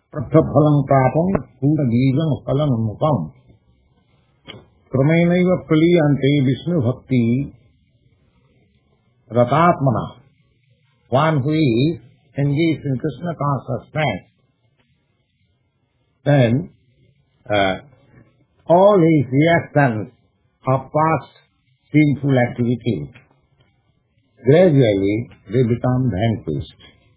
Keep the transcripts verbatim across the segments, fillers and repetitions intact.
Prataphalam prapam puta bijam phalam mukam. Kramenaiva praliyante Vishnu bhakti ratatmana. One who is engaged in Krishna consciousness, then uh, all his reactions of past sinful activities, gradually they become vanquished.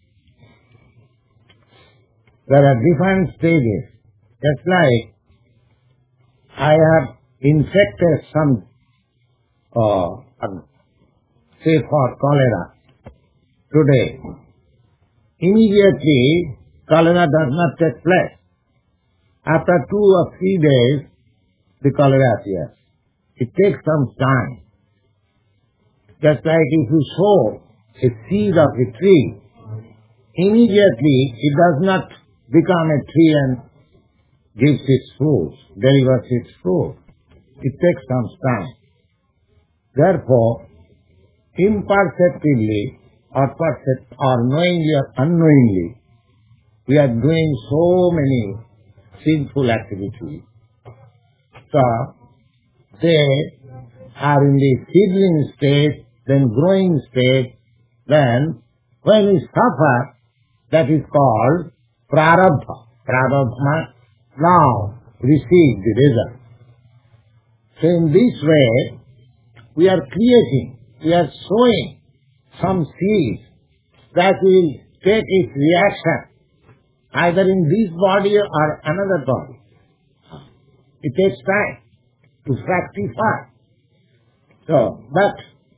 There are different stages. Just like I have infected some, uh, say for cholera today, immediately cholera does not take place. After two or three days, the cholera appears. It takes some time. Just like if you sow a seed of a tree, immediately it does not become a tree and gives its fruit, delivers its fruit. It takes some time. Therefore, imperceptibly or percept or knowingly or unknowingly, we are doing so many sinful activities. So, they are in the seedling state, then growing state, then when we suffer, that is called prarabdha. Prarabdha now receive the result. So in this way, we are creating, we are sowing some seeds that will take its reaction either in this body or another body. It takes time to fructify. So, but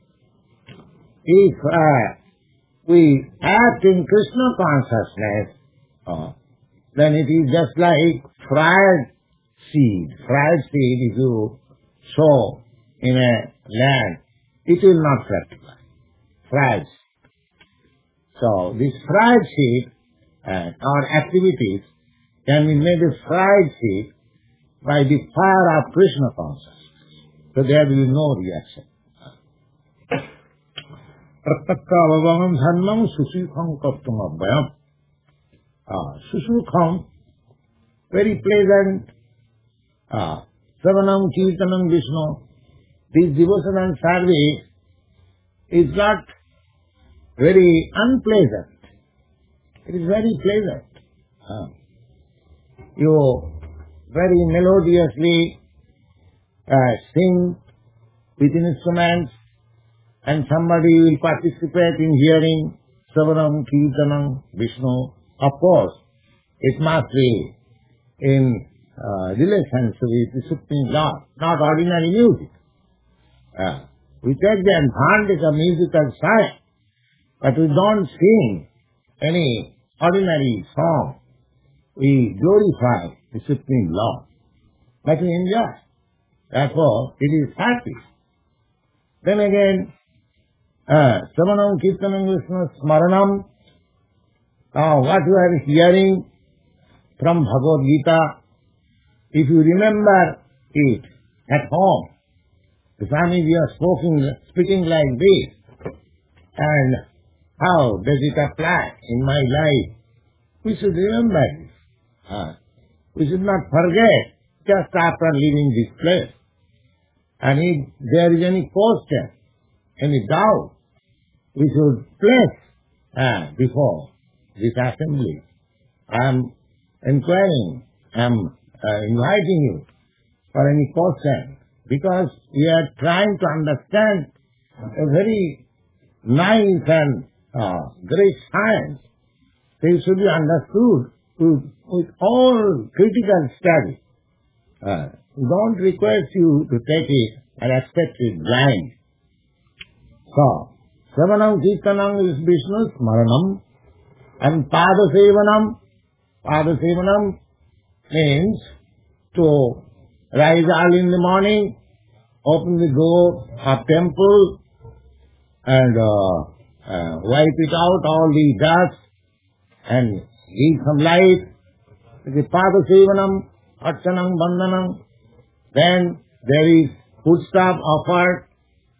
if uh, we act in Krishna consciousness, uh, then it is just like fried seed. Fried seed, if you sow in a land, it will not fructify. Fried. So, this fried seed, uh, our activities can be made a fried seed by the fire of Krishna consciousness. So there will be no reaction. Pratakka avavamam dharmam susukham kaptum abhayam. Susukham, very pleasant. Savanam kirtanam Vishnu. This devotion and service is not very unpleasant. It is very pleasant. You very melodiously uh, sing with instruments, and somebody will participate in hearing Savanam Kirtanam Vishnu. Of course, it must be in uh, relationship with the Supreme Lord, not ordinary music. Uh, we take the advantage of musical science, but we don't sing any ordinary song. We glorify the Supreme Lord. But we enjoy. Therefore, it is happy. Then again, Savanam Kirtanam Vishnu Smaranam. Now, what you are hearing from Bhagavad Gita, if you remember it at home, the Swami we are speaking, speaking like this, and how does it apply in my life? We should remember this. Uh, we should not forget just after leaving this place. And if there is any question, any doubt, we should place uh, before this assembly. I am inquiring, I am uh, inviting you for any question, because we are trying to understand a very nice and uh, great science. So it should be understood with, with all critical study. Uh, we don't request you to take it and accept it blind. So, Savanam Kirtanam is Vishnu Smaranam, and Padasevanam. Padasevanam means to rise early in the morning, open the door of temple, and uh, uh, wipe it out, all the dust, and give some light. The Padasevanam, Archanam, Bandhanam. Then there is foodstuff offered.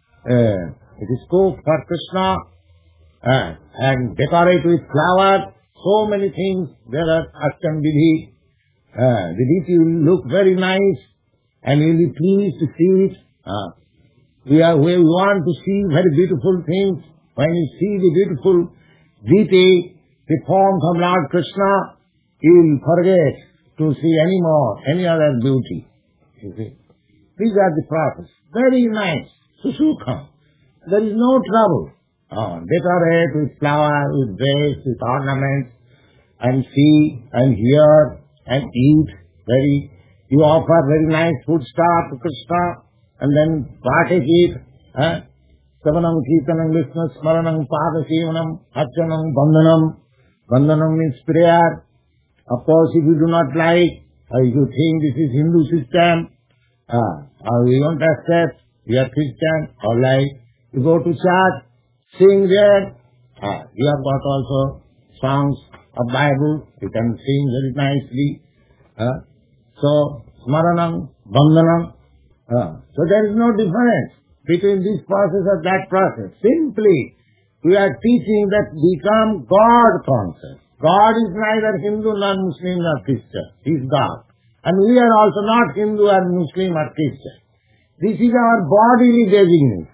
Uh, it is cooked for Krishna uh, and decorate with flowers. So many things there are Ashtam Vidhi. Uh, the Vidhi will look very nice and you will be pleased to see it. Uh, we, are, we want to see very beautiful things. When you see the beautiful Vidhi, the form from Lord Krishna, you will forget to see any more, any other beauty. You see. These are the process. Very nice. Susukham. There is no trouble. Oh, decorate with flower, with vase, with ornaments, and see, and hear, and eat. Very, you offer very nice food stuff to Krishna, and then partake it. Eh? Savanam, Kirtanam, Vishnu, Smaranam, Padasevanam, Archanam, Bandhanam. Bandhanam means prayer. Of course, if you do not like, or if you think this is Hindu system, uh, or you don't accept, you are Christian, or like, you go to church, sing there. Uh, you have got also songs of Bible, you can sing very nicely. Uh, so, Smaranam, Bandhanam. Uh, so there is no difference between this process or that process. Simply, we are teaching that become God conscious. God is neither Hindu nor Muslim nor Christian. He is God. And we are also not Hindu or Muslim or Christian. This is our bodily designation.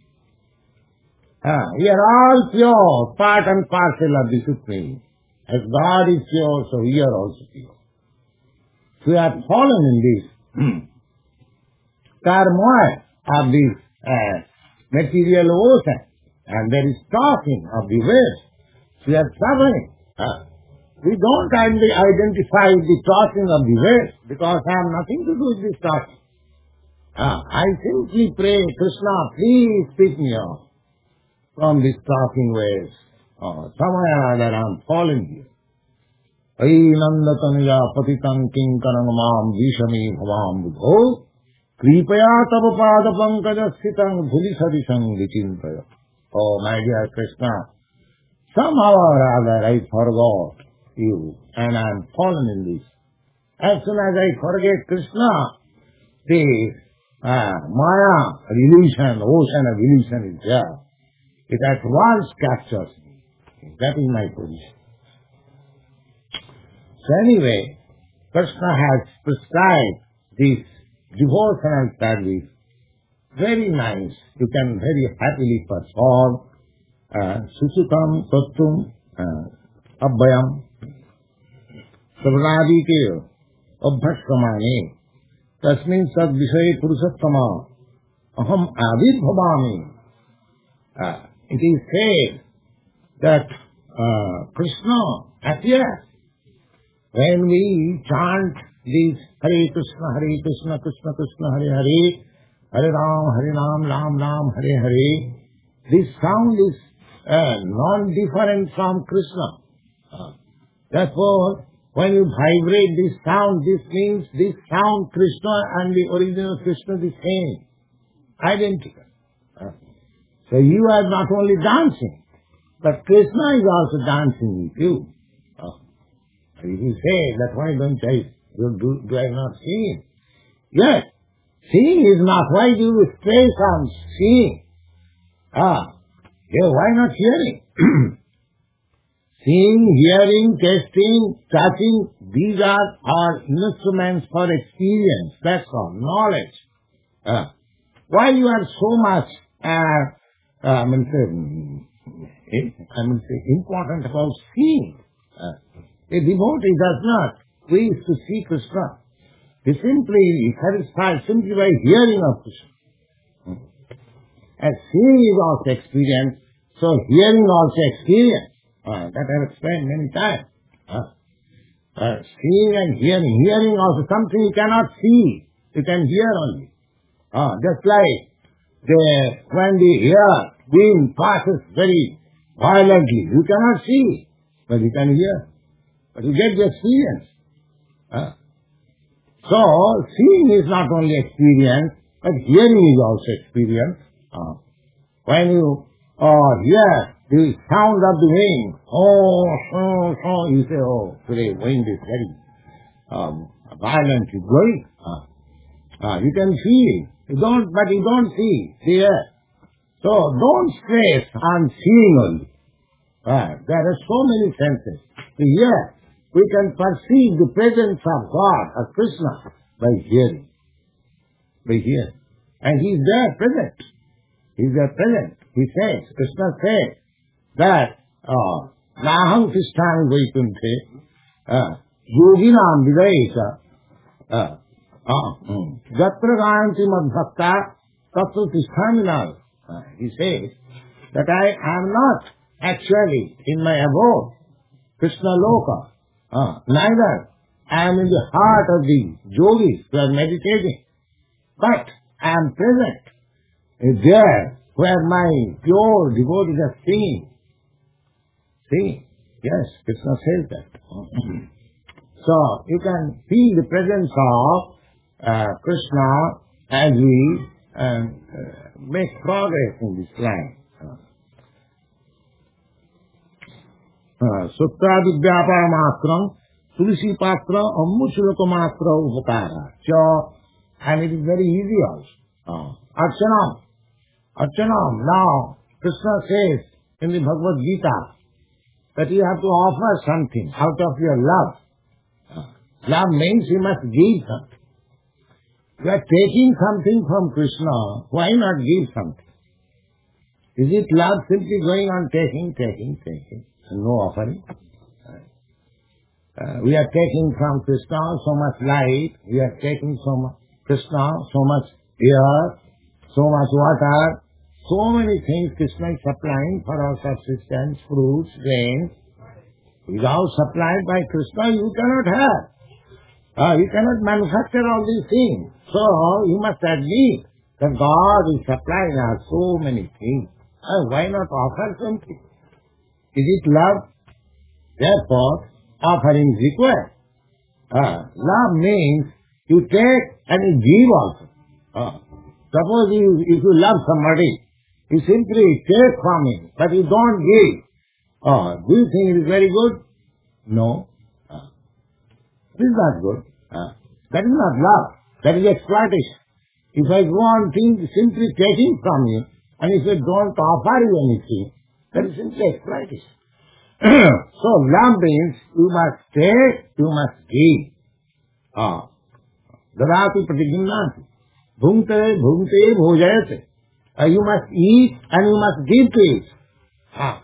Ah, we are all pure, part and parcel of the Supreme. As God is pure, so we are also pure. So we are fallen in this turmoil of this uh, material ocean. And there is tossing of the waves. We are suffering. Uh, we don't identify the tossing of the waves because I have nothing to do with this tossing. Uh, I simply pray, Krishna, please pick me up from these tossing waves. Uh, somewhere or other I am falling here. Ay nandatanya patitam kinkanam mam vishami bhavam budho kripaya tava pada pankajasthitang dhulisadisang vichintaya. Oh, my dear Krishna, somehow or other I forgot you and I am fallen in this. As soon as I forget Krishna, the uh, Maya, illusion, ocean of illusion is there. It at once captures me. That is my position. So anyway, Krishna has prescribed this devotional service. Very nice. You can very happily perform. Uh, Susukam, Sattum, uh, Abhayam, Savanadi ke Abhaskamani, Tasmin Sad Vishay Purusattama, Aham Avid Bhavami. Uh, it is said that uh, Krishna appears when we chant this Hare Krishna, Hare Krishna, Krishna Krishna, Hare Hare, Hare Ram, Hare Ram, Ram Ram, Hare Hare. This sound is uh, non-different from Krishna. Uh, therefore, when you vibrate this sound, this means this sound Krishna and the original Krishna the same, identical. Uh, so you are not only dancing, but Krishna is also dancing with you. Uh, if you say that why don't I do, do, do I not see him? Yes, seeing is not. Why do you stress on seeing? Ah, yeah, why not hearing? Seeing, hearing, tasting, touching, these are our instruments for experience. That's all, knowledge. Uh, why you are so much, uh, uh, I mean, say, I mean, say, important about seeing? Uh, a devotee does not wish to see Krishna. He simply satisfies simply by hearing of Krishna. As seeing is also experience, so hearing also experience. Uh, that I have explained many times. Uh, uh, seeing and hearing. Hearing also something you cannot see. You can hear only. Uh, just like the, when the air, wind passes very violently, you cannot see, but you can hear. But you get the experience. Uh, so, seeing is not only experience, but hearing is also experience. Uh, when you uh, hear the sound of the wind, oh, so, so, you say, oh, today wind is very um, violently blowing. Uh, uh, you can feel, you don't, but you don't see the air. So don't stress on seeing only. Uh, there are so many senses. to hear. We can perceive the presence of God, of Krishna, by hearing. By hearing. And He is there present. He is there present. He says, Krishna says that, uh, Naham Tishtami Vaikunthe, uh, Yoginam Vidayesa, uh, uh, Gatra Gayanti Madbhakta, Tattva Tishtami Nav. Uh, he says that I am not actually in my abode, Krishna Loka. Uh, neither I am in the heart of the yogis who are meditating, but I am present there where my pure devotees are singing. See? Yes, Krishna says that. So, you can feel the presence of uh, Krishna as we uh, uh, make progress in this line. Sutradi Vyapara Matram, Tulsi Patra, Ammushulaka Matra Upakara. So, and it is very easy also. Archanam. Archanam. Now, Krishna says in the Bhagavad Gita that you have to offer something out of your love. Love means you must give something. You are taking something from Krishna, why not give something? Is it love simply going on taking, taking, taking? No offering. Uh, we are taking from Krishna so much light, we are taking from Krishna so much air, so much water, so many things Krishna is supplying for our subsistence, fruits, grains. Without supplied by Krishna, you cannot have. Uh, you cannot manufacture all these things. So, you must admit that God is supplying us so many things. Uh, why not offer something? Is it love? Therefore, offering is required. Uh, love means you take and you give also. Uh, suppose you, if you love somebody, you simply take from him, but you don't give. Uh, do you think it is very good? No. Uh, it is not good. Uh, that is not love. That is exploitation. If I go on things simply taking from you, and if I don't offer you anything, that is simply exploitation. So, love means you must take, you must give. Ah. Dadati pratigimnati. Bhunte, bhunte, bhojayate. Uh, you must eat and you must give to it. Ah.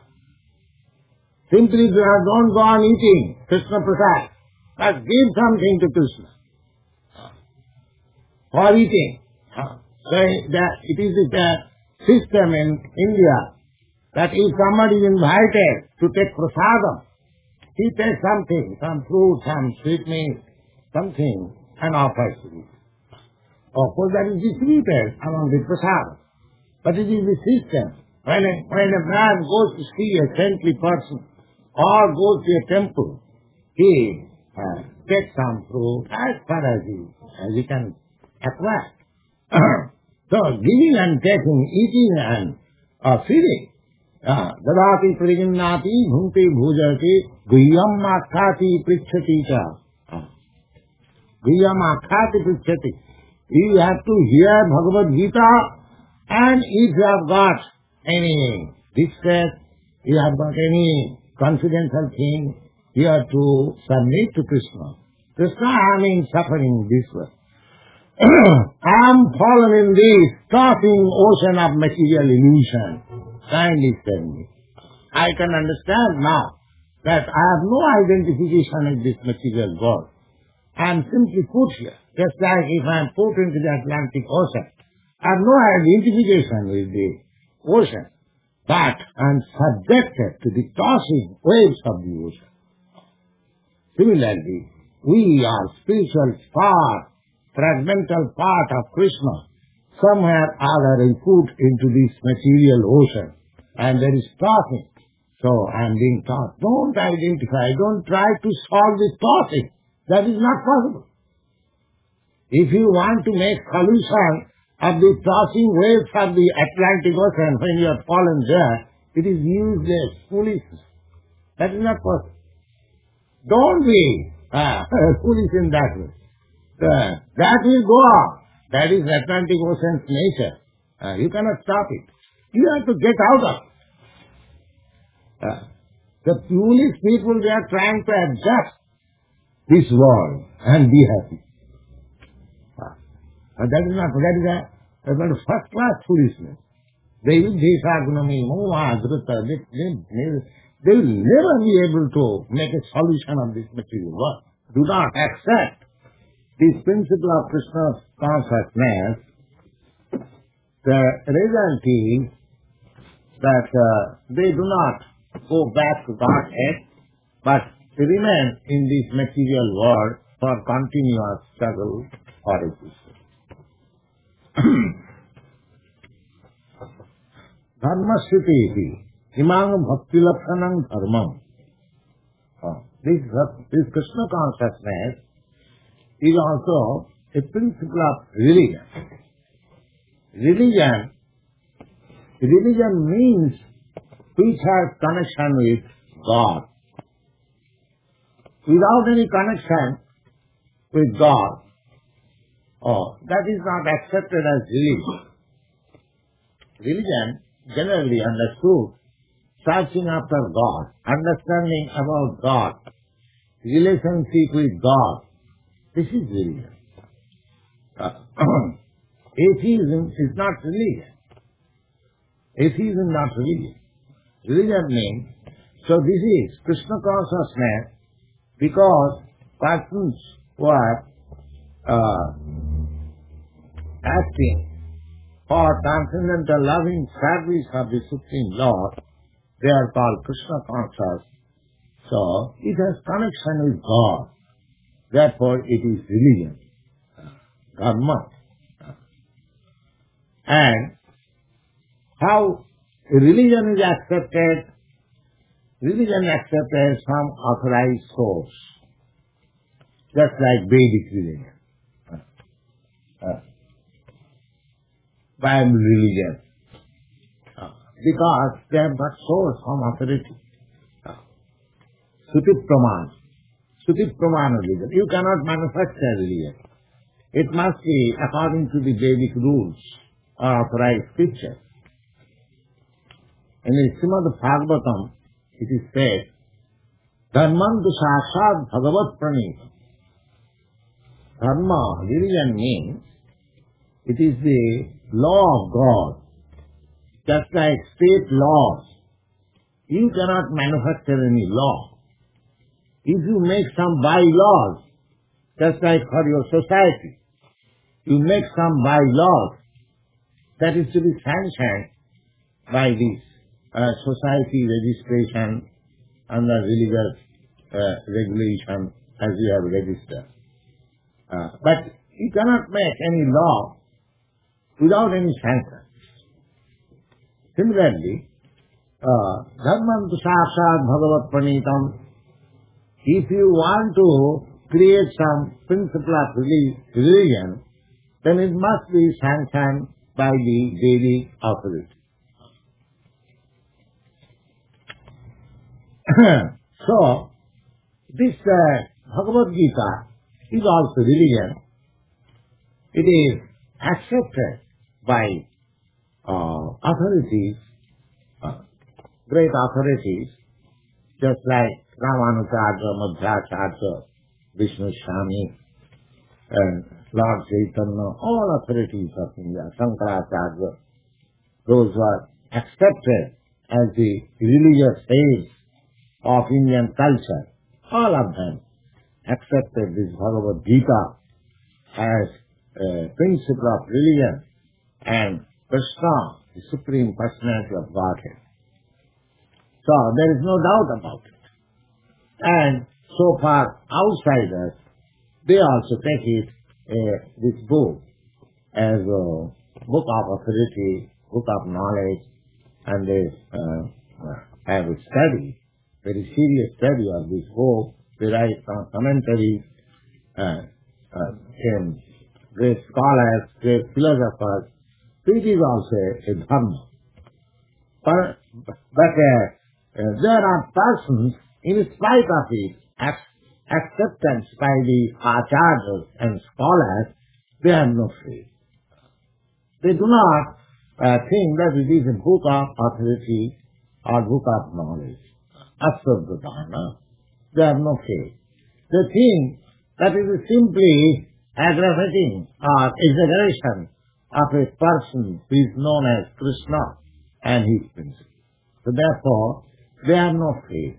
Simply don't go on eating Krishna Prasad, but give something to Krishna. Ah. For eating. Ah. So, that it is the system in India that if somebody is invited to take prasadam, he takes something, some fruit, some sweetmeat, something, and offers to it. Of course, that is distributed among the prasadam. But it is the system. When a, when a man goes to see a saintly person or goes to a temple, he uh, takes some fruit as far as he, as he can acquire. So, giving and taking, eating and uh, feeding. Dadati praginnati bhunte bhujati guhyam akhati prichhati cha. Guhyam akhati prichhati. You have to hear Bhagavad Gita, and if you have got any distress, you have got any confidential thing, you have to submit to Krishna. Krishna, I am suffering this way. I am fallen in this tossing ocean of material illusion. Kindly tell me. I can understand now that I have no identification with this material world. I am simply put here, just like if I am put into the Atlantic Ocean. I have no identification with the ocean, but I am subjected to the tossing waves of the ocean. Similarly, we are spiritual part, fragmental part of Krishna. Somewhere other is put into this material ocean, and there is tossing. So I am being tossed. Don't identify, don't try to solve this tossing. That is not possible. If you want to make solution of the tossing waves of the Atlantic Ocean when you are fallen there, it is useless, foolishness. That is not possible. Don't be uh, foolish in that way. Uh, that will go on. That is Atlantic Ocean's nature. Uh, you cannot stop it. You have to get out of it. Uh, The foolish people, they are trying to adjust this world and be happy. But that is not, that is a, that is a first class foolishness. They will, Desha, Gunami, Moha, Dhruta, they, they, they, they will never be able to make a solution of this material world. Do not accept this principle of Krishna's consciousness. The result is that uh, they do not go back to Godhead, but remain in this material world for continuous struggle for existence. Dharmasthiti iti imam bhakti lakshanam dharmam. This, this Krishna consciousness is also a principle of religion. Religion, religion means which has connection with God. Without any connection with God, oh, that is not accepted as religion. Religion, generally understood, searching after God, understanding about God, relationship with God. This is religion. Uh, atheism is not religion. Atheism is not religion. Religion means, so this is Krishna consciousness, because persons who are uh, acting for transcendental loving service of the Supreme Lord, they are called Krishna conscious. So it has connection with God. Therefore it is religion, dharma. And how religion is accepted? Religion accepted from authorized source, just like Vedic religion, uh, uh, Bible religion, uh, because they have got source from authority. Uh, Suti Praman, Suti Praman religion. You cannot manufacture religion. It must be according to the Vedic rules or authorized scripture. In the Srimad Bhagavatam, it is said, Dharman tu sāksāt bhagavat pranītam. Dharma, religion means, it is the law of God. Just like state laws, you cannot manufacture any law. If you make some bylaws, just like for your society, you make some bylaws, that is to be sanctioned by this uh, society registration and the religious uh, regulation as you have registered. Uh, but you cannot make any law without any sanction. Similarly, Dharmam tu sāksāt bhagavat pranītam. If you want to create some principle of religion, then it must be sanctioned by the Vedic authority. So, this uh, Bhagavad Gita is also religion. It is accepted by uh, authorities, uh, great authorities, just like Ramanujarya, Madhvacharya, Vishnu Swami, and Lord Chaitanya, all authorities of India, Shankaracharya, those who are accepted as the religious aides of Indian culture, all of them accepted this Bhagavad Gita as a principle of religion and Krishna, the Supreme Personality of Godhead. So there is no doubt about it. And so far outsiders, they also take it, uh, this book, as a book of authority, book of knowledge, and they uh, have a study, very serious study of this book. They write some commentaries, uh, uh, and great scholars, great philosophers. So it is also a, a dharma. But, but uh, uh, there are persons, in spite of it, ac- acceptance by the acharyas and scholars, they have no faith. They do not uh, think that it is a book of authority or book of knowledge. aswadhana. They have no faith. They think that it is simply aggravating or exaggeration of a person who is known as Krishna and his principle. So therefore, they have no faith.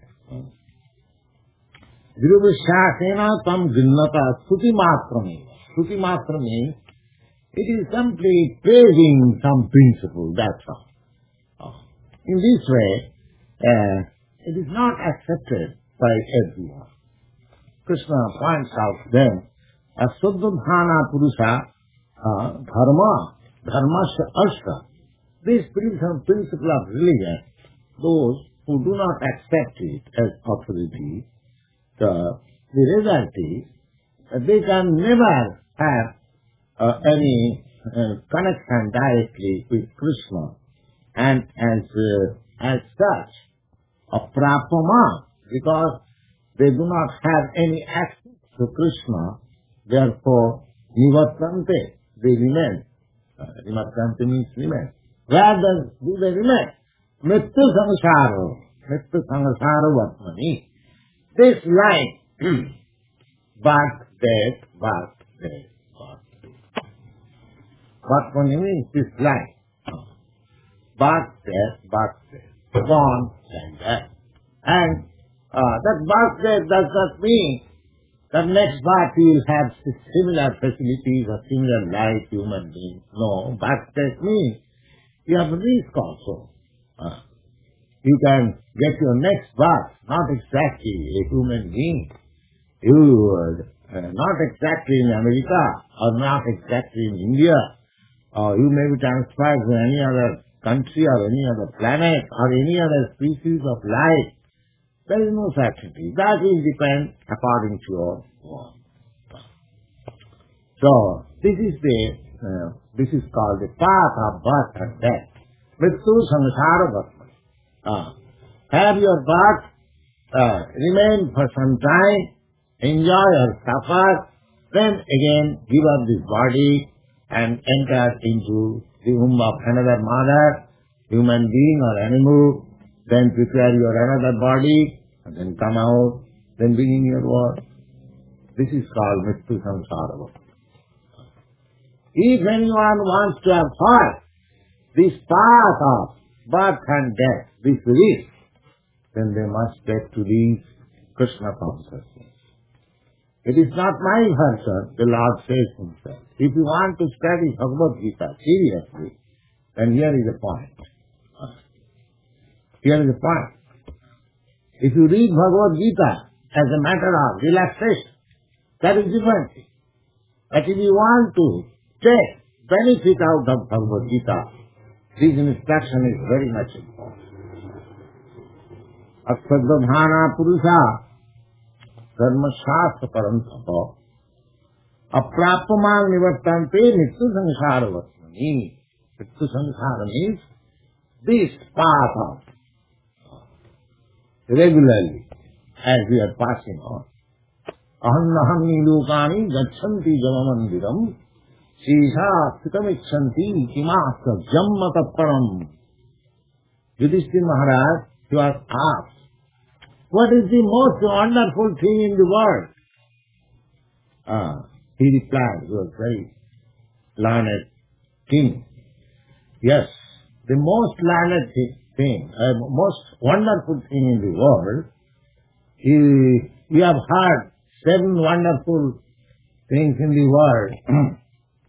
Virubhishasena tam grinnata stuti matrami. Stuti matra means it is simply praising some principle, that's all. In this way, uh, it is not accepted by everyone. Krishna points out then, Aswadhana Purusha uh, Dharma, Dharmasya Ashta. This principle of religion, those who do not accept it as authority, the, the result is that they can never have uh, any uh, connection directly with Krishna, and as uh, as such, a prapama, because they do not have any access to Krishna, therefore nivartante, they remain. Uh, nivartante means remain. Where does do they remain? Mrityu samsaro, mrityu samsaro vatmani. This line, birth, death, birth, death, birth, death. Vatmani means this line. Birth, death, birth, death. Born and death. And uh, that birth, death does not mean that next birth you will have similar facilities or similar life, human beings. No, birth, death means you have risk also. Uh, you can get your next birth, not exactly a human being. You uh, not exactly in America, or not exactly in India, or you may be transferred to any other country or any other planet or any other species of life. There is no certainty. That will depend according to your work. So this is the uh, this is called the path of birth and death. Mrityu samsara vatmani. Uh, have your birth, uh, remain for some time, enjoy or suffer, then again give up this body and enter into the womb of another mother, human being or animal, then prepare your another body, and then come out, then begin your work. This is called Mrityu Samsara. If anyone wants to avoid this path of birth and death, this risk, then they must get to these Krishna consciousness. It is not my version, the Lord says himself. If you want to study Bhagavad Gita seriously, then here is the point. Here is the point. If you read Bhagavad Gita as a matter of relaxation, that is different. But if you want to take benefit out of Bhagavad Gita, this instruction is very much important. Aswadhana Purusha Dharma Shastra Paramtapa Aprapama Nivartante Nityu Samsara Vatmani. Nityu Samsara means this path of regularly as we are passing on. Ahannahani lokani gachanti jamamandiram Sisha sitamichanti kimasa jammataparam. Yudhishthira Maharaj, you are asked, what is the most wonderful thing in the world? Ah, he replied, he was very learned king. Yes, the most learned thing, uh, most wonderful thing in the world, you, you have heard seven wonderful things in the world.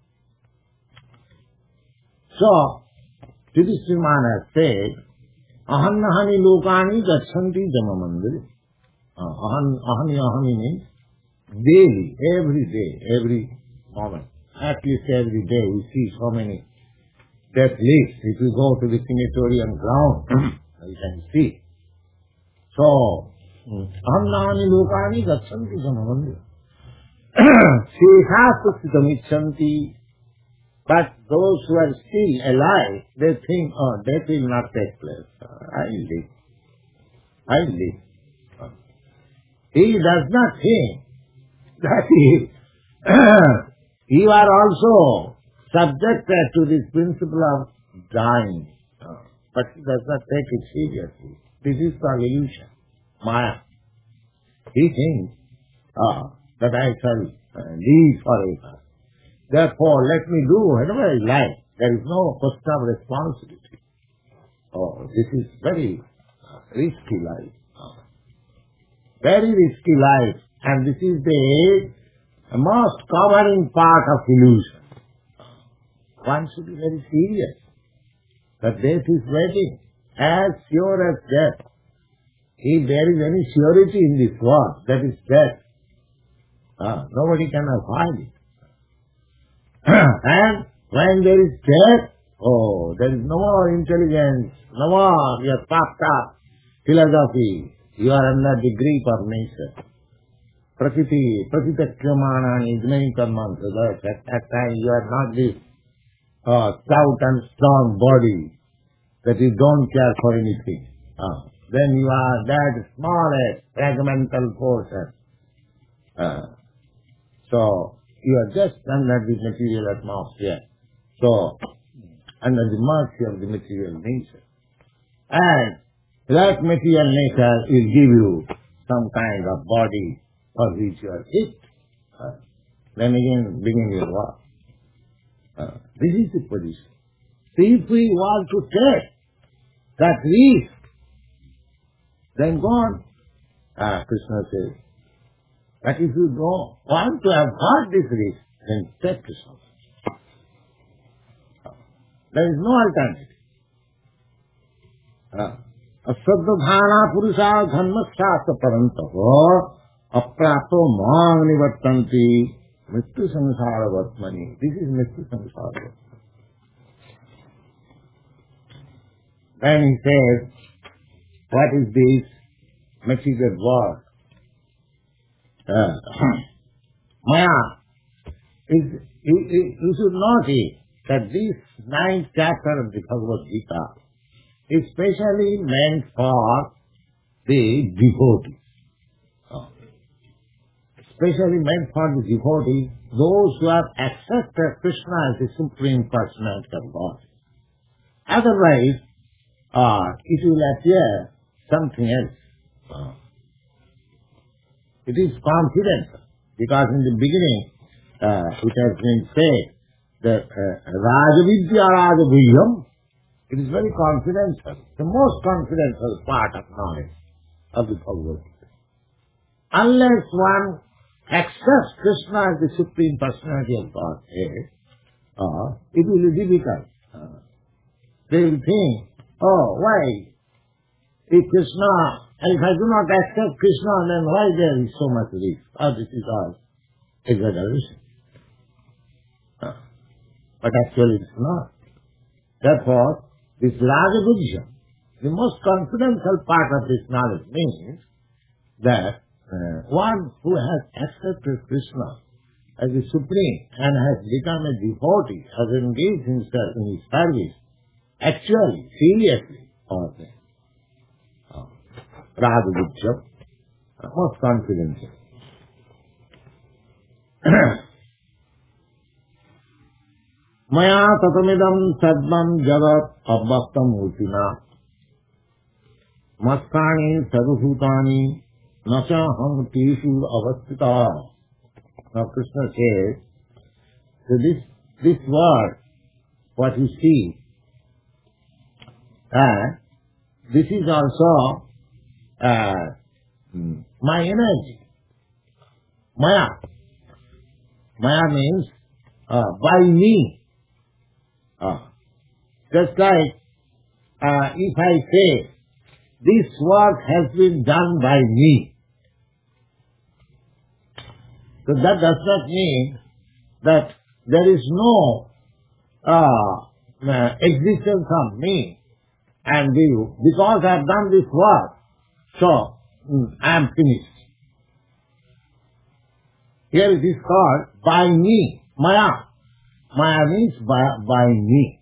So, Yudhishthira Maharaj said, Ahannahani lokani gachanti jamamandir. Ahani ahani means daily, every day, every moment. At least every day we see so many death lists. If you go to the crematorium ground, you can see. So, ahannahani lokani gachanti jamamandir. Sheshastu sitamichanti. But those who are still alive, they think, oh, that will not take place. I live. I live. He does not think that he, you are also subjected to this principle of dying. But he does not take it seriously. This is called illusion. Maya. He thinks uh, that I shall uh, live forever. Therefore, let me do whatever I like. There is no question of responsibility. Oh, this is very uh, risky life. Uh, very risky life. And this is the most covering part of illusion. One should be very serious. That death is waiting. As sure as death. If there is any surety in this world, that is death. Uh, nobody can avoid it. And when there is death, oh, there is no more intelligence, no more, you are puffed up, philosophy, you are under the grip of nature. Prakriti, prakritakyamana is many karmas. At that time you are not this uh, stout and strong body that you don't care for anything. Uh, then you are that smallest fragmental portion. Uh, so, you are just under the material atmosphere. So, under the mercy of the material nature. And that material nature will give you some kind of body for which you are fit. Uh, then again, begin your work. Uh, this is the position. So if we want to take that risk, then go on. Ah, Krishna says, but if you don't want to avoid this risk, then take Krishna. There is no alternative. Asabdhana purusha dhammasthasa parantaho aprato mang nivartanti mrityu samsara vatmani. This is mrityu samsara vatmani. Then he says, what is this material world? Uh, Maya, is, you, you should notice that this ninth chapter of the Bhagavad Gita is specially meant for the devotee. Uh, specially meant for the devotee, those who have accepted Krishna as the Supreme Personality of God. Otherwise, uh, it will appear something else. Uh, it is confidential, because in the beginning uh, it has been said that uh, Rajavidya Rajabhuryam, it is very confidential, the most confidential part of knowledge of the Bhagavad Gita. Unless one accepts Krishna as the Supreme Personality of Godhead, uh, it will be difficult. Uh, they will think, oh, why? If Krishna, and if I do not accept Krishna, then why there is so much risk? Oh, this is all exaggeration. Uh, but actually it's not. Therefore, this Rajabuddhism, the most confidential part of this knowledge means that uh, one who has accepted Krishna as the Supreme and has become a devotee, has engaged himself in his service, actually, seriously, for the uh, Rajabuddhism, uh, most confidential. Maya tatamidam sadvam jagat abbastam utina maskani sarvabhutani nacha ham teshu avastita. Now Krishna says, so this, this word, what you see, and this is also uh, my energy. Maya. Maya means uh, by me. Uh, just like uh, if I say, this work has been done by me. So that does not mean that there is no uh, uh, existence of me and you, because I have done this work, so mm, I am finished. Here it is called by me, Maya. Maya means by, by me.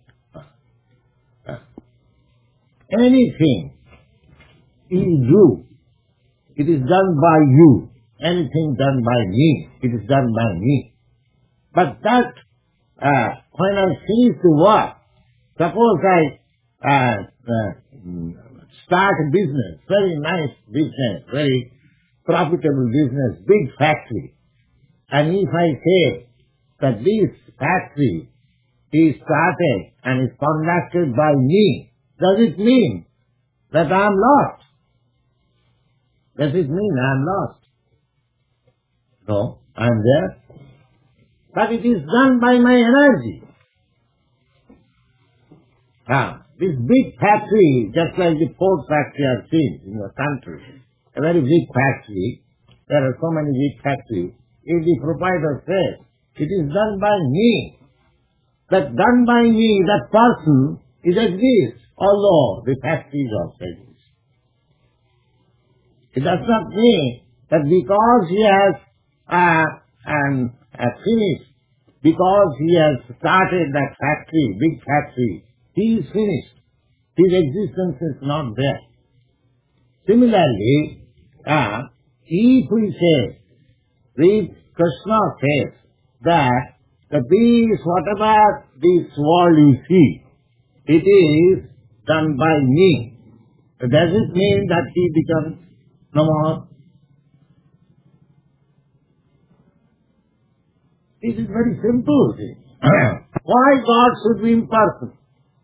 Anything you do, it is done by you. Anything done by me, it is done by me. But that, uh, when I finish the work, suppose I uh, uh, start a business, very nice business, very profitable business, big factory. And if I say that this factory is started and is conducted by me, does it mean that I am lost? Does it mean I am lost? No, I am there. But it is done by my energy. Ah, this big factory, just like the Ford factory I've seen in the country, a very big factory, there are so many big factories. If the proprietor says, it is done by me, that done by me, that person, it exists, although the factory is also exists. It does not mean that because he has uh, and, uh, finished, because he has started that factory, big factory, he is finished. His existence is not there. Similarly, uh, if we say, if Krishna says that the this, whatever this world you see, it is done by me. Does it mean that he becomes no more? This is very simple. Why God should be impersonal?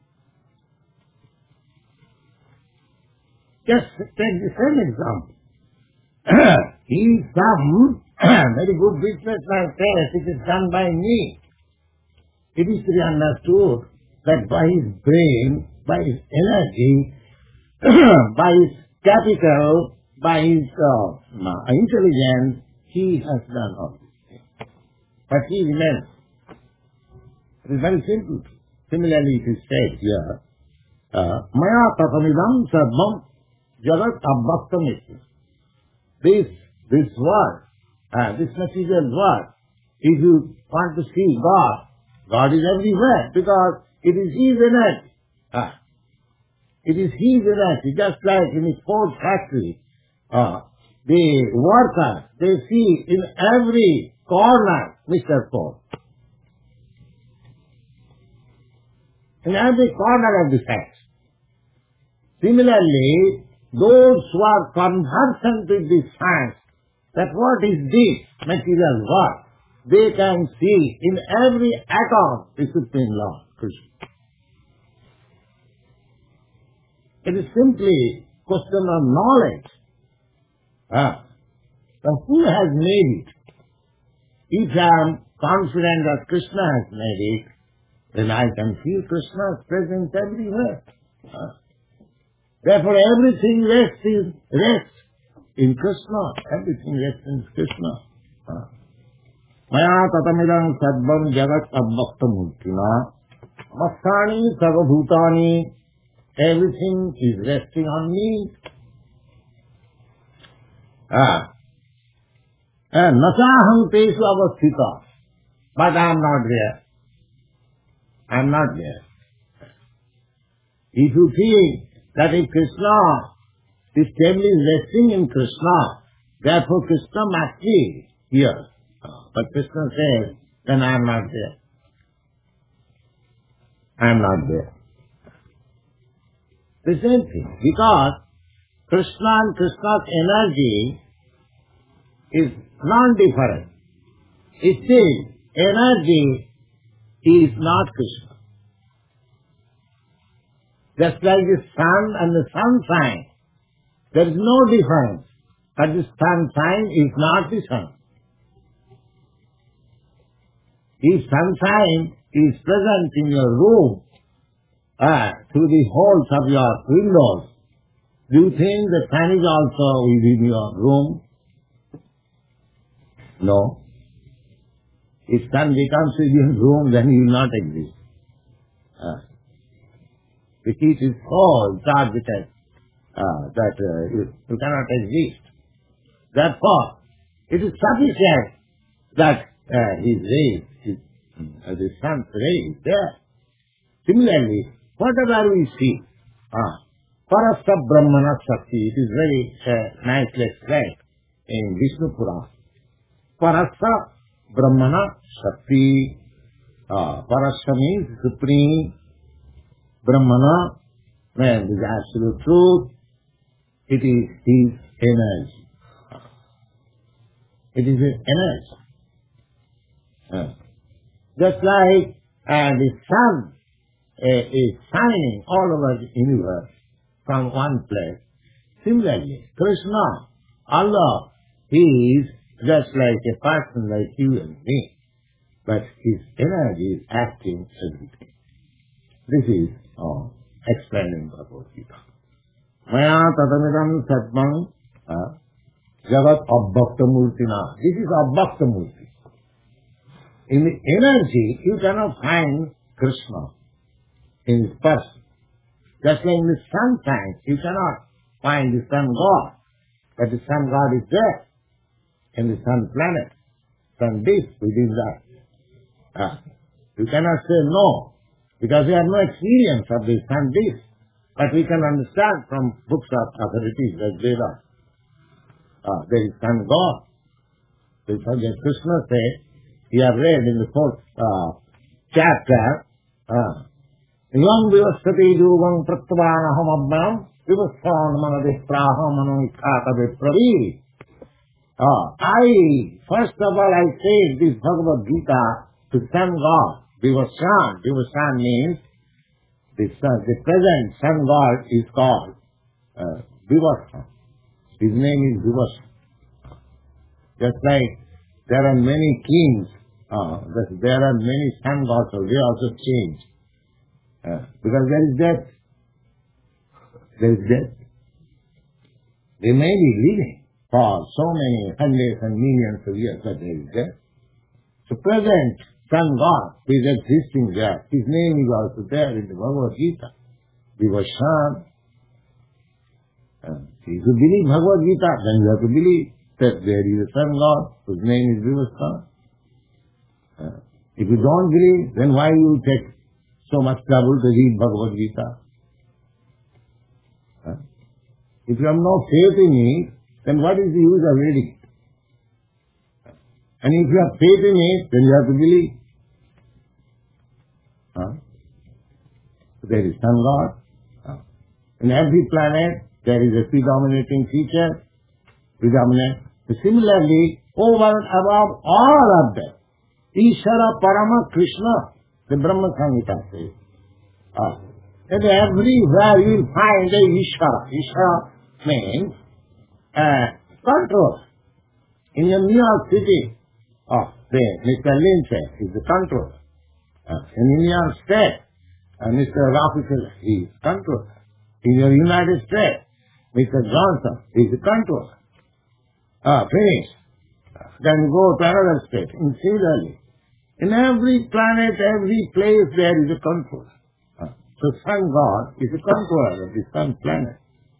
Just take the same example. If some very good businessman says it is done by me, it is to be understood that by his brain, by his energy, by his capital, by his uh, intelligence, he has done all this. But he remains. It is very simple. Similarly, it is said here, Maya tatamidam sarvam jagat abbastam. This, this word, uh, this material world, if you want to see God, God is everywhere because it is His energy. Uh, it is His energy, just like in a Ford factory. Uh, the workers, they see in every corner Mister Ford. In every corner of the factory. Similarly, those who are conversant with this science, that what is this material world, they can see in every atom the Supreme Lord, Krishna. It is simply question of knowledge. Ah. So who has made it? If I am confident that Krishna has made it, then I can feel Krishna's presence everywhere. Ah. Therefore everything rests in, rests in Krishna. Everything rests in Krishna. Ah. Maya tatamidam sadvam jagat abbaktamurtina masani sarvabhutani. Everything is resting on me. Ah. Nasaham tesu avasthita. But I am not there. I am not there. If you feel that if Krishna, this table is resting in Krishna, therefore Krishna must be here. But Krishna says, then I am not there. I am not there. The same thing, because Krishna and Krishna's energy is non-different. Still, energy is not Krishna. Just like the sun and the sunshine, there is no difference. But the sunshine is not the sun. If sunshine is present in your room, uh, through the holes of your windows, do you think the sun is also within your room? No. If sun becomes within your room, then you will not exist. Uh, the heat is so exorbitant uh, that uh, you, you cannot exist. Therefore, it is sufficient that uh, his rays, his, uh, the sun's rays is there. Similarly, whatever we see, uh, Parasa Brahmana Shakti, it is very uh, nicely explained in Vishnu Purana. Parasa Brahmana Shakti, uh, Parasa means supreme, Brahmana means the absolute truth, It is his energy. It is his energy. Uh, just like uh, the sun uh, is shining all over the universe from one place. Similarly, Krishna, Allah, he is just like a person like you and me, but his energy is acting everything. This is uh, explained in Bhagavad Gita. Maya tatamidam satmang uh, jagat abbhakta murtina. This is abbhakta murti. In the energy, you cannot find Krishna in his person. Just like in the sun shines, you cannot find the sun god. But the sun god is there in the sun planet, sun disk within that. Uh, you cannot say no, because we have no experience of the sun disk. But we can understand from books of authorities like Vedas. Uh, there is sun god. Because Krishna said, we have read in the fourth uh, chapter, uh, Yang vivastati yugam pratvanaham abhyam vivasthan manadispraham manonikkata vipravi. I, first of all, I say this Bhagavad Gita to sun god, Vivashan. Vivashan means the, sun, the present sun god is called uh, Vivashan. His name is Vivashan. Just like there are many kings, uh, there are many sun gods, so they also change. Uh, because there is death. There is death. They may be living for so many hundreds and millions of years, but there is death. So present sun god who is existing there, his name is also there in the Bhagavad Gita. Vivashan. Uh, if you believe Bhagavad Gita, then you have to believe that there is a sun god whose name is Vivashan. Uh, if you don't believe, then why you take so much trouble to read Bhagavad Gita? Huh? If you have no faith in it, then what is the use of reading it? And if you have faith in it, then you have to believe. Huh? There is sun god. Huh? In every planet, there is a predominating feature, predominant. Similarly, over and above all of them, Ishara Parama Krishna, the Brahma Samhita says. Uh, and everywhere you will find the Ishvara. Ishvara means uh, control. In your New York City, oh, there, Mister Lynch is the controller. Uh, in New York State, uh, Mister Rockefeller is controller. In your United States, Mister Johnson is the controller. Ah, finished. Uh, then you go to another state. And similarly, in every planet, every place, there is a controller. Uh, so sun god is a controller of the sun planet.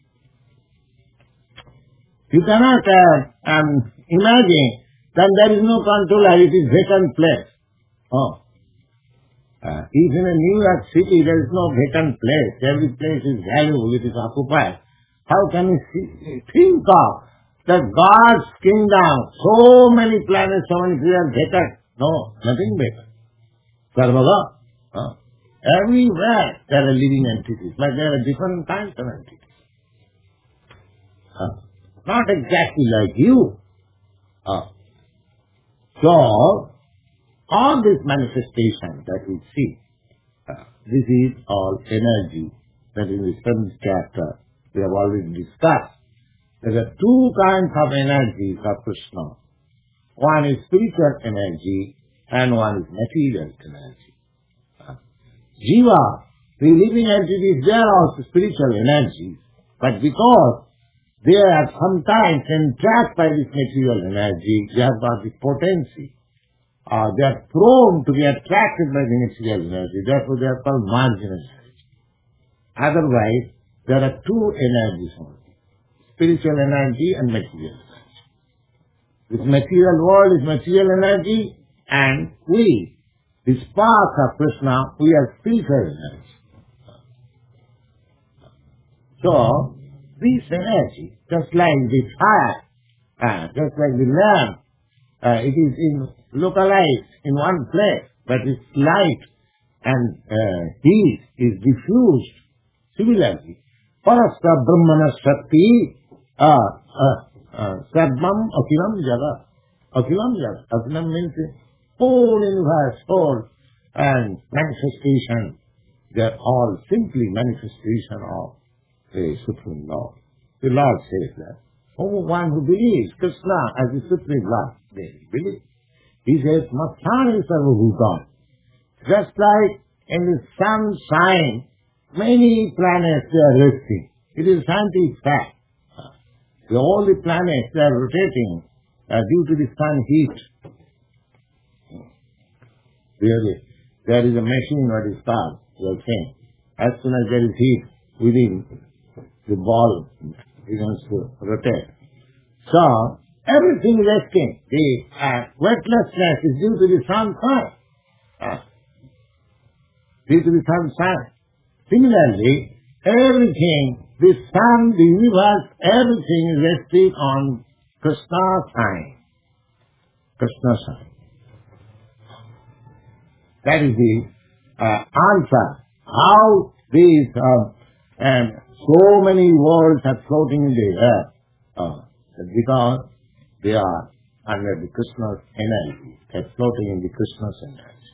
You cannot uh, um, imagine that there is no controller, it is vacant place. Oh. Uh, even in New York City, there is no vacant place. Every place is valuable, it is occupied. How can you see, think of that God's kingdom, so many planets, so many people are vacant? No, nothing vacant. Sarvaga. Uh, everywhere there are living entities, but there are different kinds of entities. Uh, not exactly like you. Uh, so, all this manifestation that we see, uh, this is all energy that in the seventh chapter we have already discussed. There are two kinds of energies of Krishna. One is spiritual energy and one is material energy. Uh, Jiva, the living entities, they are also spiritual energies, but because they are sometimes entrapped by this material energy, they have got this potency. Uh, they are prone to be attracted by the material energy, therefore they are called marginal energy. Otherwise, there are two energies only, spiritual energy and material energy. This material world is material energy, and we, the spark of Krishna, we are spiritual energy. So, this energy, just like the fire, uh, just like the lamp, uh, it is in, localized in one place, but its light and uh, heat is diffused. Similarly, Parasta Brahmana Shakti Ah, uh, uh, Sarvam Akilam Jagat. Akilam Jagat. Akilam means whole universe, whole and manifestation. They are all simply manifestation of the Supreme Lord. The Lord says that. Oh, one who believes Krishna as the Supreme Lord, they believe. He says, Masthani Sarvabhutam. Just like in the sunshine, many planets they are resting. It is scientific fact. The all the planets they are rotating uh, due to the sun heat. Really, there is a machine what is called, you are saying. As soon as there is heat within the ball, it begins to rotate. So, everything is resting. The uh, weightlessness is due to the sunshine. Uh, due to the sunshine. Similarly, everything, the sun, the universe, everything is resting on Krishna's sign. Krishna's sign. That is the uh, answer. How these uh, and so many worlds are floating in the air. Uh, because they are under the Krishna's energy. They are floating in the Krishna's energy.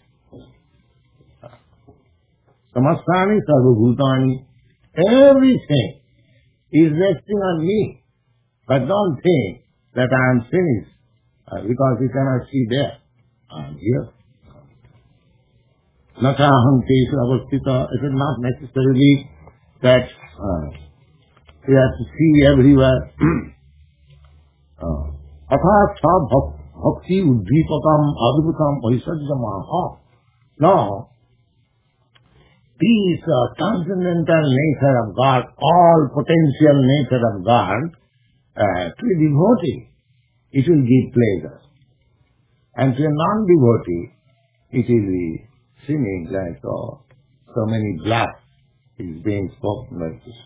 Samastani Sarvabhutani, everything is resting on me. But don't think that I am finished, uh, because you cannot see there. I am here. Nataham Teshu Avastita, it is not necessarily that uh, you have to see everywhere. Atha bhakti uddhipakam adhutam vaisajyamaha. No. This uh, transcendental nature of God, all potential nature of God, uh, to a devotee, it will give pleasure. And to a non-devotee, it will be seeming like oh, so many blasts is being spoken like this.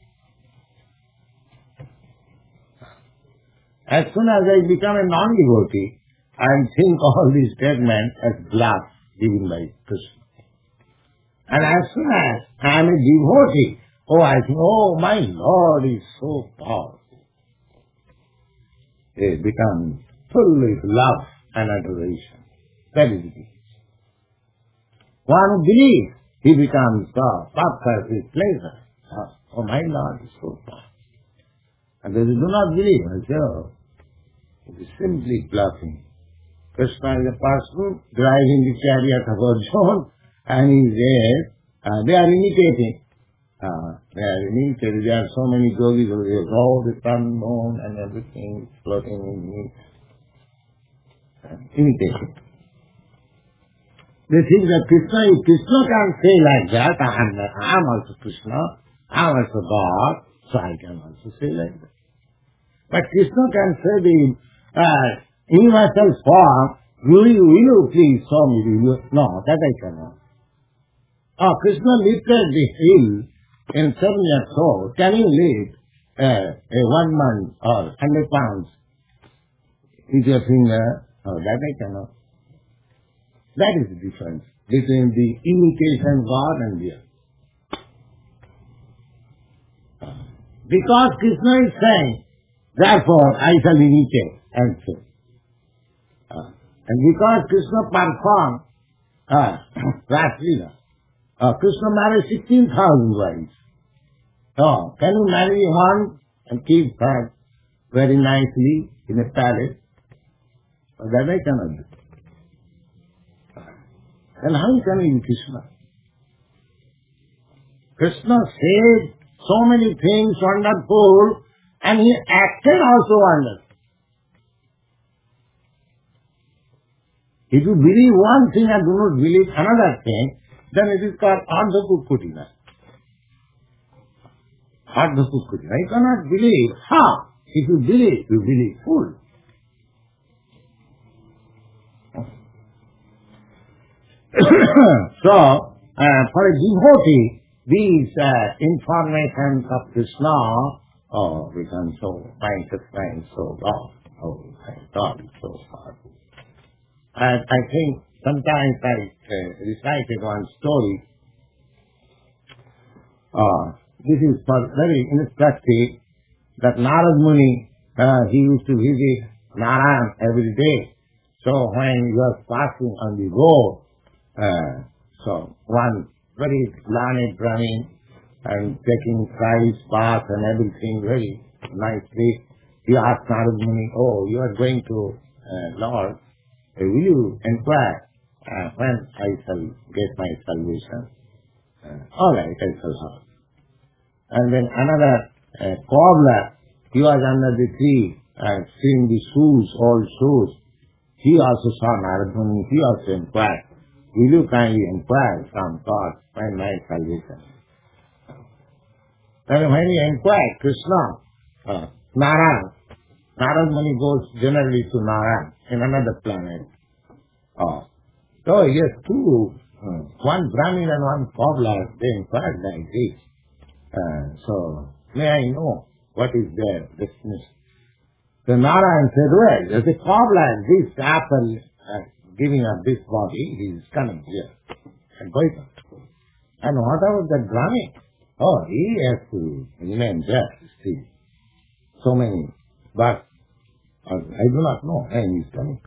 As soon as I become a non-devotee, I think all these statements as blasts given by Krishna. And as soon as I am a devotee, oh, I think, oh, my Lord is so powerful. It becomes full with love and adoration. That is it. One who believes, he becomes uh, puffed with pleasure. Oh, my Lord is so powerful. And those who do not believe, I say, oh, it is simply bluffing. Krishna is a person driving the chariot of Arjuna, and he says, uh, they are imitating. Uh, they are imitating. There are so many yogis over there, all the sun, moon, and everything floating in me. Uh, imitating. They think that Krishna, if Krishna can say like that, I am, I am also Krishna, I am also God, so I can also say like that. But Krishna can say the uh, universal form, will you, will you please show me? Will you? No, that I cannot. Oh, Krishna lifted the hill in seven years old. Can you lift uh, a one month or hundred pounds with your finger? Oh, that I cannot. That is the difference between the imitation God and the other. Because Krishna is saying, therefore I shall imitate and say. Uh, and because Krishna performed uh, Raslila, uh, Krishna married sixteen thousand wives. Oh, can you marry one and keep her very nicely in a palace? Oh, that I cannot do. Then how can you be Krishna? Krishna said so many things wonderful, and he acted also wonderful. If you believe one thing and do not believe another thing, then it is called Ardha-Kukkutina. Ardha-Kukkutina. You cannot believe. How? If you believe, you believe full. So, uh, for a devotee, these uh, informations of Krishna, oh, become so mind-supplying, so long. Oh, my God, it's so powerful. And I think sometimes I uh, recited one story. Uh, this is for very instructive. that Narad Muni, uh, he used to visit Narayan every day. So when he was passing on the road, uh, so one very learned Brahmin and taking rice, bath and everything very nicely, he asked Narad Muni, oh, you are going to uh, Lord, uh, will you inquire uh, when I shall get my salvation? Uh, all right, I shall have. And then another uh, cobbler, he was under the tree and seeing the shoes, old shoes. He also saw Narad Muni. He also inquired, will you kindly inquire from God when my salvation? And when he inquired, Krishna, uh, Narayan, Narad Muni goes generally to Narayan in another planet. Oh. So yes, two, uh, one Brahmin and one cobbler, they inquired like this. Uh, so, may I know what is their destination? So Narayan said, well, there's a cobbler, this apple uh, giving up this body, he is coming here. And going on. And what about the Brahmin? Oh, he has to remain there, see. So many. But uh, I do not know when he is coming.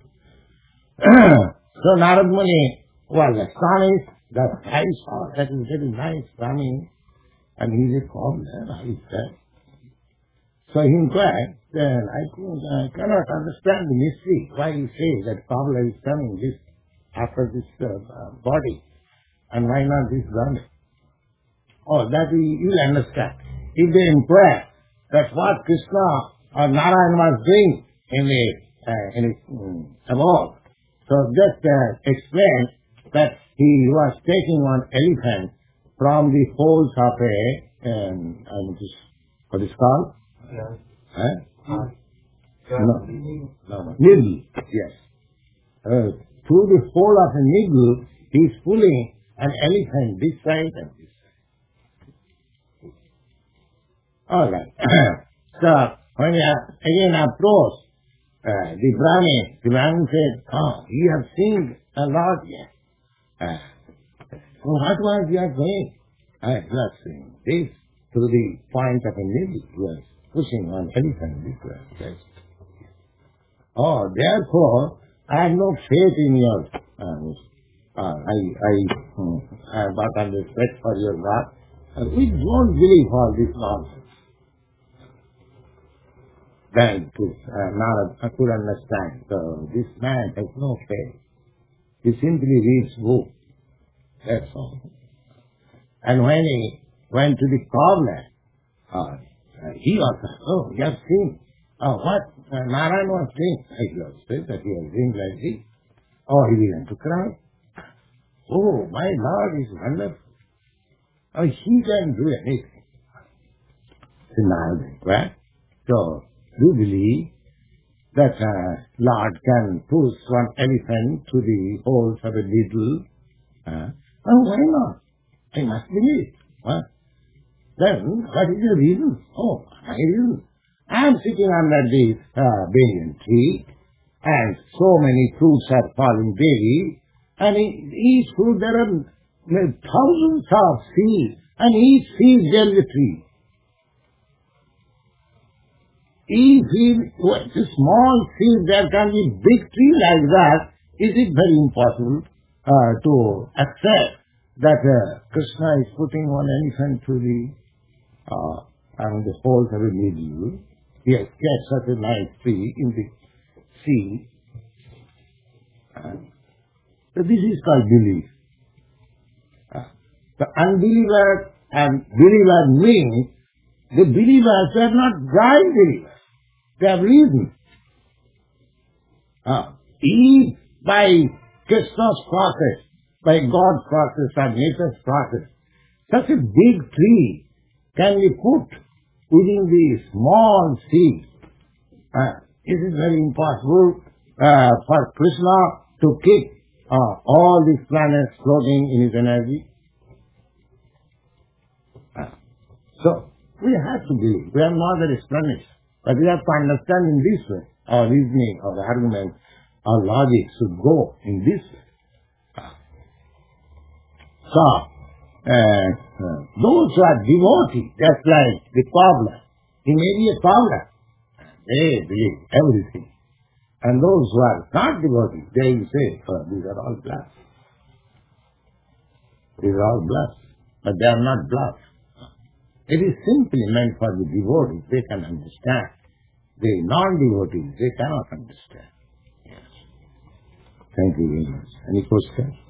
So Narad Muni was astonished that I saw that is very nice Brahmin. And he is a cobbler, I said. So he inquired, then I couldn't, uh, cannot understand the mystery, why you say that cobbler is coming this, after this uh, uh, body, and why not this Brahmin? Oh, that you will understand. If they inquire that what Krishna or Narayan was doing in the, uh, in his um, abode, so just uh, explain that he was taking one elephant from the folds of a, um, um, what is called? Yeah. Huh? Uh, no. No, no. Needle, yes. Uh, through the hole of a needle, he is pulling an elephant this side and this side. All right. So, when he again approached uh, the Brahmin, the Brahmin said, oh, you have seen a lot yet. Uh, so what was you are saying? I was saying this through the point of a needle. He was pushing on elephant this way. Yes. Oh, therefore, I have no faith in your, um, uh, I, I, um, I have got a respect for your God. Uh, we don't believe all this nonsense. Then, uh, now I could understand. So, this man has no faith. He simply reads books. That's all. And when he went to the cobbler, uh, uh, he also, oh, you have seen, oh, what uh, Narayan was doing. I just said that he was doing like this. Oh, he began to cry. Oh, my Lord is wonderful. Oh, he can do anything. So Narayan, right? So, you believe that uh, Lord can push one elephant to the holes of a needle? Uh, oh, why not? I must believe. What? Then, what is the reason? Oh, my reason. I am sitting under this uh, banyan tree, and so many fruits are falling daily, and in each fruit there are thousands of seeds, and each seed there is a tree. Each seed, a small seed, there can be big tree like that. Is it very impossible uh, to accept that uh, Krishna is putting one elephant to the uh, and the holes of a needle? He has kept such a nice tree in the sea. Uh, so this is called belief. Uh, the unbeliever and believer means the believers are not blind believers. They have reason. Uh, if by Krishna's process, by God's process or nature's process, such a big tree can be put within the small seed. Uh, it is very impossible uh, for Krishna to keep uh, all these planets floating in his energy. Uh, so, we have to believe. We have no other explanation. But we have to understand in this way. Our reasoning, our argument, our logic should go in this way. Uh, so, Uh, uh, those who are devotees, just like the cobbler, He may be a powder. They believe everything. And those who are not devotees, they will say, oh, these are all bluffs. These are all bluffs. But they are not bluffs. It is simply meant for the devotees. They can understand. The non-devotees, they cannot understand. Yes. Thank you very much. Any questions?